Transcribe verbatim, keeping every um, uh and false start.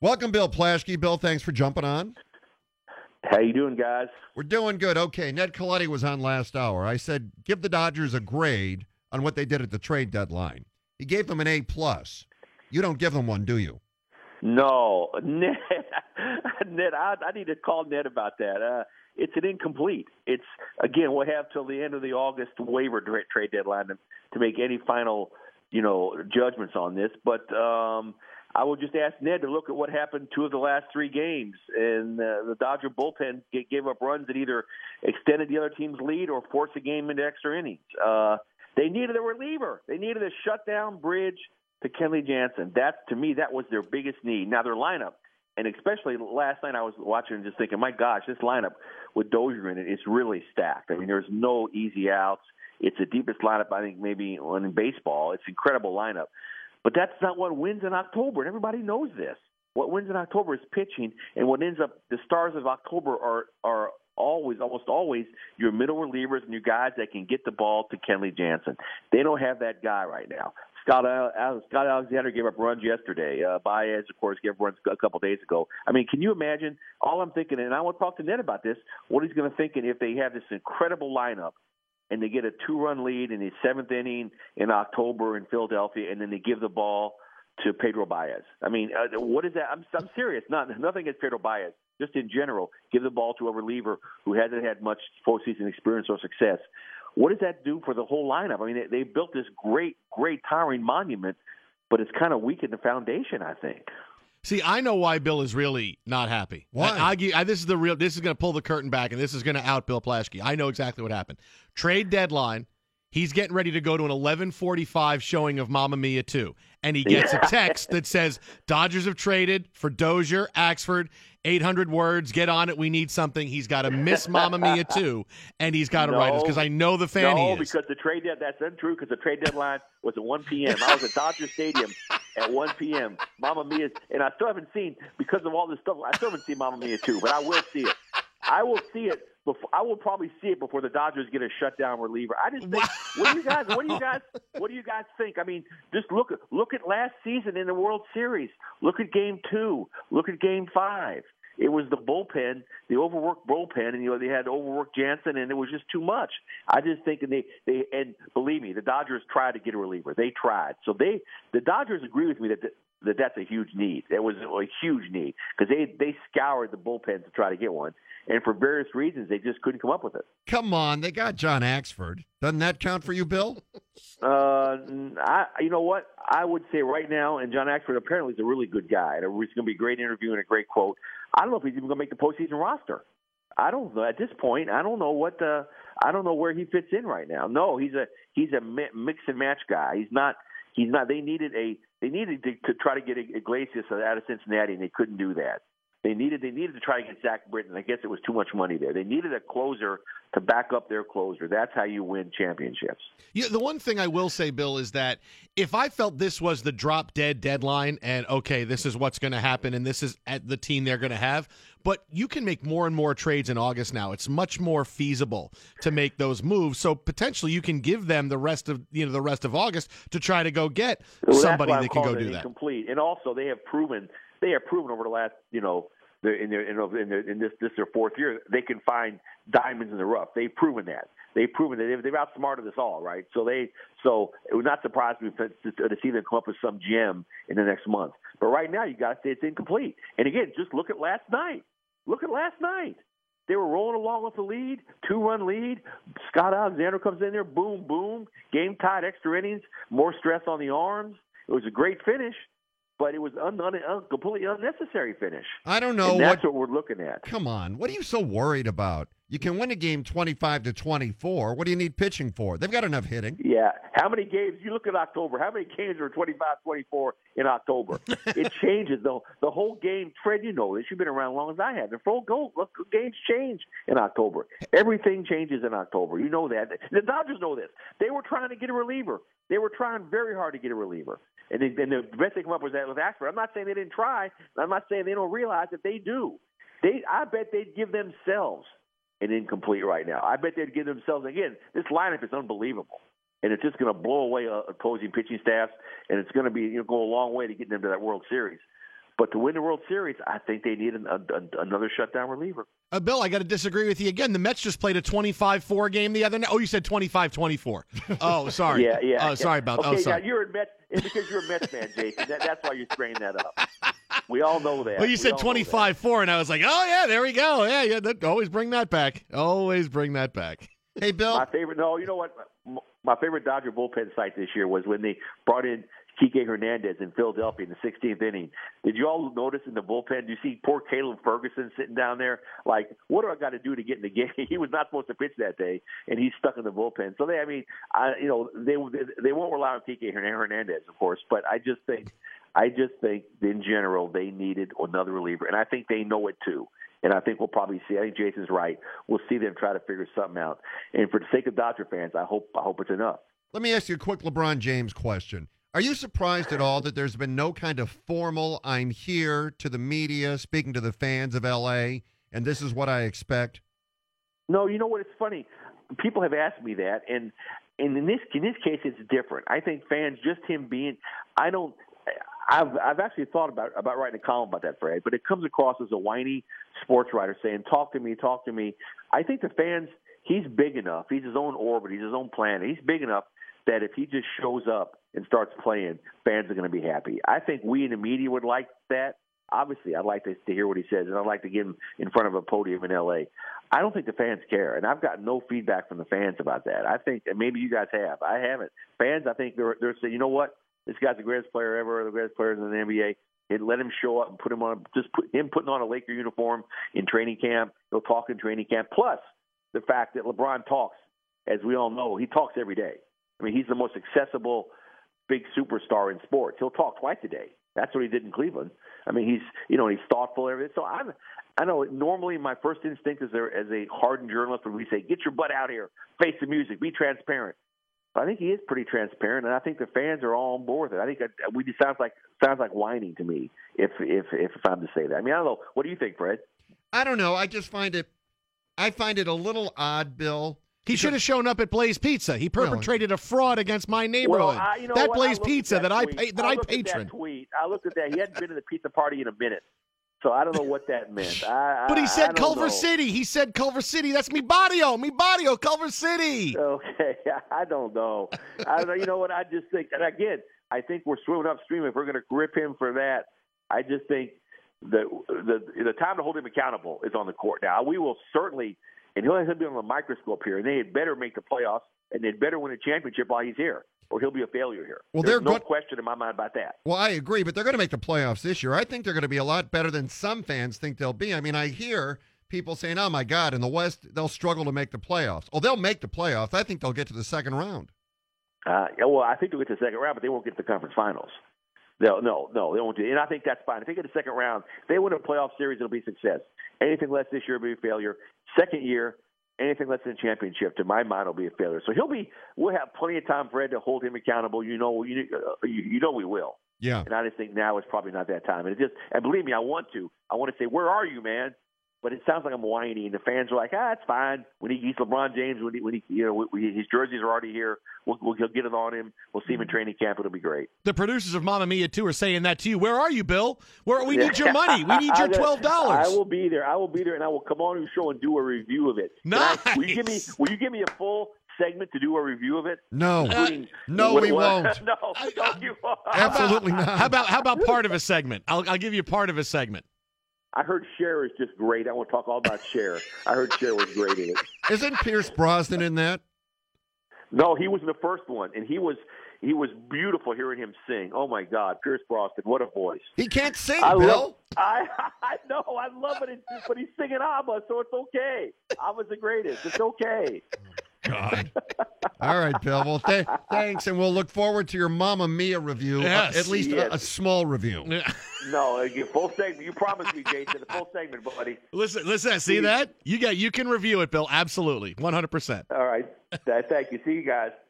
Welcome, Bill Plaschke. Bill, thanks for jumping on. How you doing, guys? We're doing good. Okay, Ned Colletti was on last hour. I said give the Dodgers a grade on what they did at the trade deadline. He gave them an A plus. You don't give them one, do you? No, Ned. Ned, I, I need to call Ned about that. Uh, it's an incomplete. It's again, we'll have till the end of the August waiver trade deadline to, to make any final, you know, judgments on this. But um, I will just ask Ned to look at what happened two of the last three games, and uh, the Dodger bullpen g- gave up runs that either extended the other team's lead or forced the game into extra innings. Uh, they needed a reliever. They needed a shutdown bridge to Kenley Jansen. That, to me, that was their biggest need. Now, their lineup, and especially last night I was watching and just thinking, my gosh, this lineup with Dozier in it is really stacked. I mean, there's no easy outs. It's the deepest lineup, I think, maybe in baseball. It's an incredible lineup. But that's not what wins in October, and everybody knows this. What wins in October is pitching, and what ends up the stars of October are are always, almost always, your middle relievers and your guys that can get the ball to Kenley Jansen. They don't have that guy right now. Scott Al- Scott Alexander gave up runs yesterday. Uh, Baez, of course, gave up runs a couple days ago. I mean, can you imagine? All I'm thinking, and I want to talk to Ned about this, what he's going to think if they have this incredible lineup, and they get a two-run lead in the seventh inning in October in Philadelphia, and then they give the ball to Pedro Baez. I mean, uh, what is that? I'm, I'm serious. Not nothing against Pedro Baez. Just in general, give the ball to a reliever who hasn't had much postseason experience or success. What does that do for the whole lineup? I mean, they, they built this great, great towering monument, but it's kind of weak in the foundation, I think. See, I know why Bill is really not happy. Why? I, I, I, this is the real. This is going to pull the curtain back, and this is going to out Bill Plaschke. I know exactly what happened. Trade deadline. He's getting ready to go to an eleven forty-five showing of Mamma Mia two, and he gets a text that says Dodgers have traded for Dozier, Axford, eight hundred words. Get on it. We need something. He's got to miss Mamma Mia two, and he's got to no, write us because I know the fan no, he is. because the trade dead that's untrue because the trade deadline was at one p.m. I was at Dodger Stadium at one p.m. Mamma Mia, and I still haven't seen because of all this stuff. I still haven't seen Mamma Mia two, but I will see it. I will see it. Before, I will probably see it before the Dodgers get a shutdown reliever. I just think. What do you guys? What do you guys? What do you guys think? I mean, just look at look at last season in the World Series. Look at Game Two. Look at Game Five. It was the bullpen, the overworked bullpen, and you know they had overworked Jansen, and it was just too much. I just think, and they they and believe me, the Dodgers tried to get a reliever. They tried. So they the Dodgers agree with me that. The, that that's a huge need. That was a huge need because they, they scoured the bullpen to try to get one. And for various reasons, they just couldn't come up with it. Come on, they got John Axford. Doesn't that count for you, Bill? Uh, I, you know what? I would say right now, and John Axford apparently is a really good guy. And he's going to be a great interview and a great quote. I don't know if he's even going to make the postseason roster. I don't know. At this point, I don't know what uh, I don't know where he fits in right now. No, he's a he's a mix and match guy. He's not. He's not. They needed a. They needed to, to try to get Iglesias out of Cincinnati, and they couldn't do that. They needed. They needed to try to get Zach Britton. I guess it was too much money there. They needed a closer to back up their closer. That's how you win championships. Yeah, the one thing I will say, Bill, is that if I felt this was the drop dead deadline, and okay, this is what's going to happen, and this is at the team they're going to have. But you can make more and more trades in August now. It's much more feasible to make those moves. So potentially you can give them the rest of you know the rest of August to try to go get well, somebody that can go do that. Incomplete. And also they have proven they have proven over the last you know in their in, their, in this this their fourth year they can find diamonds in the rough. They've proven that. They've proven that they've, they've outsmarted us all, right? So they so it would not surprise me to, to, to see them come up with some gem in the next month. But right now you got to say it's incomplete. And again, just look at last night. Look at last night. They were rolling along with the lead, two-run lead. Scott Alexander comes in there, boom, boom. Game tied, extra innings, more stress on the arms. It was a great finish, but it was un- un- un- completely unnecessary finish. I don't know. And that's what, what we're looking at. Come on. What are you so worried about? You can win a game twenty-five to twenty-four. What do you need pitching for? They've got enough hitting. Yeah. How many games? You look at October. How many games are twenty-five twenty-four in October? It changes, though. The whole game trend, you know this. You've been around as long as I have. The full goal, look, games change in October. Everything changes in October. You know that. The Dodgers know this. They were trying to get a reliever. They were trying very hard to get a reliever. And, they, and the best they come up with that with Axford. I'm not saying they didn't try. I'm not saying they don't realize that they do. They, I bet they'd give themselves an incomplete right now. I bet they'd give themselves, again, this lineup is unbelievable. And it's just going to blow away uh, opposing pitching staffs, and it's going to be you know, go a long way to get them to that World Series. But to win the World Series, I think they need an, a, a, another shutdown reliever. Uh, Bill, I got to disagree with you again. The Mets just played a twenty-five four game the other night. Oh, you said twenty-five twenty-four. Oh, sorry. yeah, yeah. Oh, sorry about that. Okay, Oh, sorry. yeah, you're a Mets. It's because you're a Mets fan, Jason. That, that's why you're bringing that up. We all know that. Well, you we said twenty-five four, and I was like, oh, yeah, there we go. Yeah, yeah. That, always bring that back. Always bring that back. Hey, Bill. My favorite. No, you know what? My favorite Dodger bullpen sight this year was when they brought in Kike Hernandez in Philadelphia in the sixteenth inning. Did you all notice in the bullpen? Do you see poor Caleb Ferguson sitting down there? Like, what do I got to do to get in the game? He was not supposed to pitch that day, and he's stuck in the bullpen. So they, I mean, I, you know, they they won't rely on Kike Hernandez, of course, but I just think, I just think in general they needed another reliever, and I think they know it too. And I think we'll probably see. I think Jason's right. We'll see them try to figure something out. And for the sake of Dodger fans, I hope I hope it's enough. Let me ask you a quick LeBron James question. Are you surprised at all that there's been no kind of formal, I'm here to the media, speaking to the fans of L A, and this is what I expect? No, you know what? It's funny. People have asked me that, and, and in this in this case, it's different. I think fans, just him being, I don't. I've I've actually thought about about writing a column about that, Fred, but it comes across as a whiny sports writer saying, "Talk to me, talk to me." I think the fans, he's big enough. He's his own orbit. He's his own planet. He's big enough that if he just shows up and starts playing, fans are going to be happy. I think we in the media would like that. Obviously, I'd like to, to hear what he says, and I'd like to get him in front of a podium in L A. I don't think the fans care, and I've got no feedback from the fans about that. I think, and maybe you guys have. I haven't. Fans, I think they're they're saying, you know what? This guy's the greatest player ever, the greatest players in the N B A. And let him show up and put him on, just put him putting on a Laker uniform in training camp. He'll talk in training camp. Plus, the fact that LeBron talks, as we all know, he talks every day. I mean, he's the most accessible big superstar in sports. He'll talk twice a day. That's what he did in Cleveland. I mean, he's, you know, he's thoughtful and everything. So I'm, I know normally my first instinct is there as a hardened journalist when we say, get your butt out here, face the music, be transparent. But I think he is pretty transparent, and I think the fans are all on board with it. I think that we just sounds like sounds like whining to me, if if if I'm to say that. I mean, I don't know. What do you think, Fred? I don't know. I just find it, I find it a little odd, Bill. He should have shown up at Blaze Pizza. He perpetrated really? a fraud against my neighborhood. Well, I, you know that what? Blaze I Pizza that, that I tweet. pay, that I, I looked patron. At that tweet. I looked at that. He hadn't been to the pizza party in a minute, so I don't know what that meant. I, but he I, said I Culver know. City. He said Culver City. That's mi barrio, mi barrio, Culver City. Okay, I don't know. I don't know. You know what? I just think, and again, I think we're swimming upstream. If we're going to grip him for that, I just think the the the time to hold him accountable is on the court. Now we will certainly, and he'll have to be on the microscope here, and they had better make the playoffs, and they'd better win a championship while he's here, or he'll be a failure here. Well, There's they're no good- question in my mind about that. Well, I agree, but they're going to make the playoffs this year. I think they're going to be a lot better than some fans think they'll be. I mean, I hear people saying, oh, my God, in the West, they'll struggle to make the playoffs. Oh, they'll make the playoffs. I think they'll get to the second round. Uh, yeah, well, I think they'll get to the second round, but they won't get to the conference finals. No, no, no, they won't do it. And I think that's fine. If they get to the second round, if they win a playoff series, it'll be a success. Anything less this year will be a failure. Second year, anything less than a championship, to my mind, will be a failure. So he'll be. We'll have plenty of time, Fred, to hold him accountable. You know, you, uh, you, you know we will. Yeah. And I just think now is probably not that time. And it just, and believe me, I want to. I want to say, where are you, man? But it sounds like I'm whiny, and the fans are like, ah, it's fine. When he, he's LeBron James, when he, when he, you know, we, his jerseys are already here. We'll, we'll get it on him. We'll see him in training camp. It'll be great. The producers of Mamma Mia two are saying that to you. Where are you, Bill? Where we need your money. We need your twelve dollars. I will be there. I will be there, and I will come on your show and do a review of it. Nice. I, will you give me? Will you give me a full segment to do a review of it? No. Including- no, what- we what- won't. no, no, you won't. Absolutely not. How about how about part of a segment? I'll I'll give you part of a segment. I heard Cher is just great. I want to talk all about Cher. I heard Cher was great in it. Isn't Pierce Brosnan in that? No, he was in the first one, and he was he was beautiful hearing him sing. Oh my God, Pierce Brosnan, what a voice! He can't sing, I Bill. love, I I know, I love it, it's, but he's singing ABBA, so it's okay. ABBA's the greatest. It's okay. God. All right, Bill. Well, th- thanks, and we'll look forward to your Mamma Mia review. Yes. Uh, at least Yes. a, a small review. No, uh, you- full segment. You promised me, Jason, a full segment, buddy. Listen, listen. See that? You got you can review it, Bill. Absolutely, one hundred percent. All right. Thank you. See you guys.